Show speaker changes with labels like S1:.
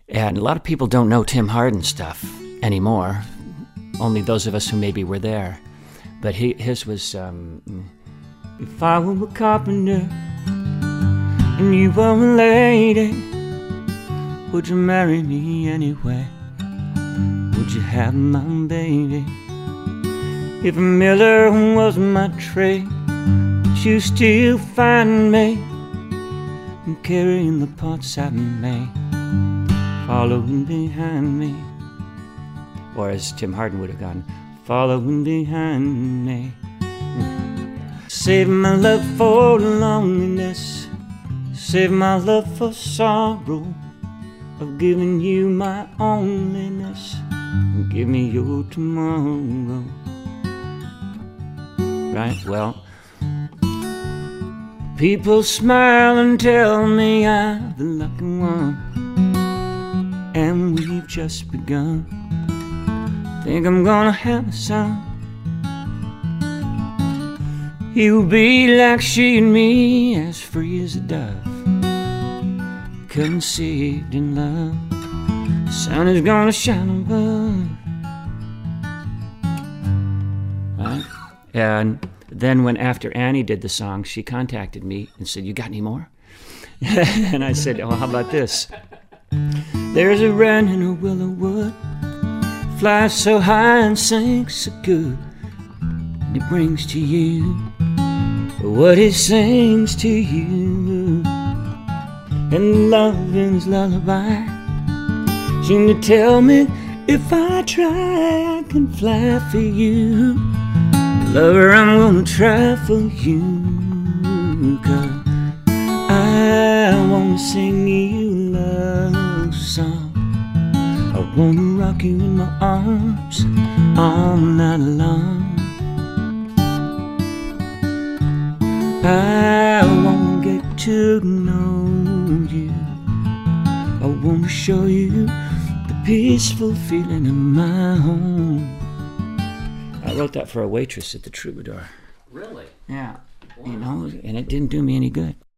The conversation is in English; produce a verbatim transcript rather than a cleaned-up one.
S1: And a lot of people don't know Tim Hardin stuff anymore. Only those of us who maybe were there. But he, his was, um, if I were a carpenter and you were a lady, would you marry me anyway? Would you have my baby? If a miller was my trade, would you still find me and carrying the pots I made, following behind me? Or as Tim Hardin would have gone, following behind me. Save my love for loneliness, save my love for sorrow, of giving you my onlyness, and give me your tomorrow. Right, well, people smile and tell me I'm the lucky one, and we've just begun. Think I'm gonna have a son. He'll be like she and me, as free as a dove, conceived in love. The sun is gonna shine above. Right? And then when after Annie did the song, she contacted me and said, "You got any more?" And I said, "Oh, how about this? There's a wren in a willow wood, flies so high and sings so good, and he brings to you what he sings to you. And love in his lullaby seem to tell me if I try I can fly for you. Lover, I'm gonna try for you, 'cause I wanna sing you a love song. I wanna rock you in my arms all night long. I wanna get to know you. I wanna show you the peaceful feeling in my home." I wrote that for a waitress at the Troubadour.
S2: Really?
S1: Yeah.
S2: Wow.
S1: You know, and it didn't do me any good.